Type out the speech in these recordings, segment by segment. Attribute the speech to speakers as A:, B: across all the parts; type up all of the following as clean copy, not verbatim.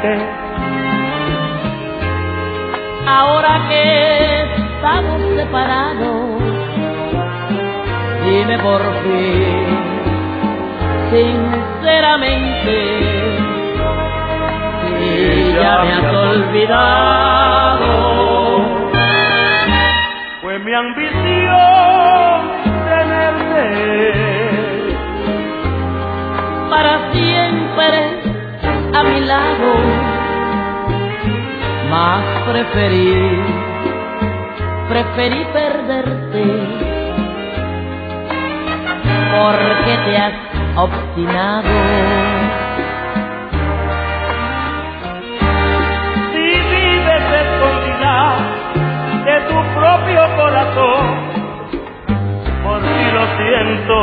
A: tenerte.
B: Ahora que estamos separados, dime por fin, sinceramente, si ya me has olvidado.
A: Fue mi ambición tenerte
B: para siempre a mi lado, mas preferí perderte, porque te has obstinado.
A: Si vives escondida de tu propio corazón, por ti lo siento.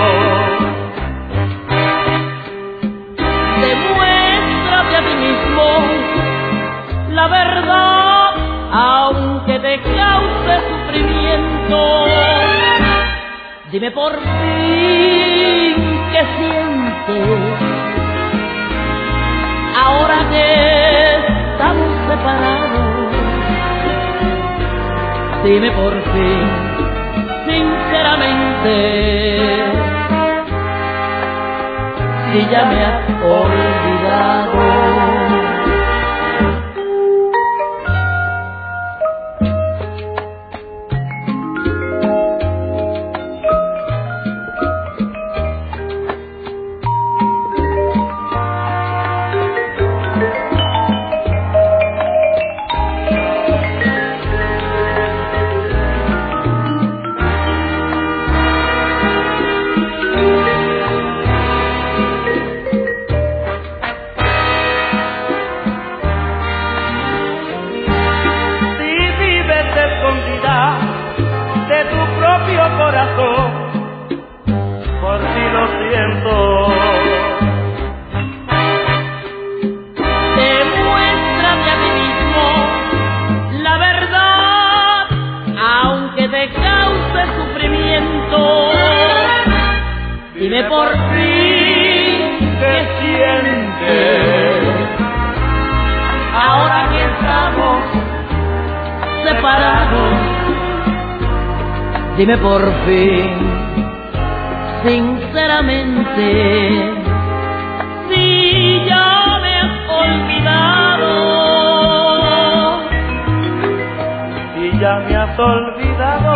B: Demuéstrate a ti mismo la verdad, aunque te cause sufrimiento. Dime por fin qué sientes ahora que estamos separados. Dime por fin, sinceramente, si ya me has olvidado.
A: De tu propio corazón, por ti lo siento.
B: Demuéstrame a ti mismo la verdad, aunque te cause sufrimiento. Dime por fin qué sientes ahora que estamos separados. Dime por fin, sinceramente, si ya me has olvidado.
A: Si ya me has olvidado.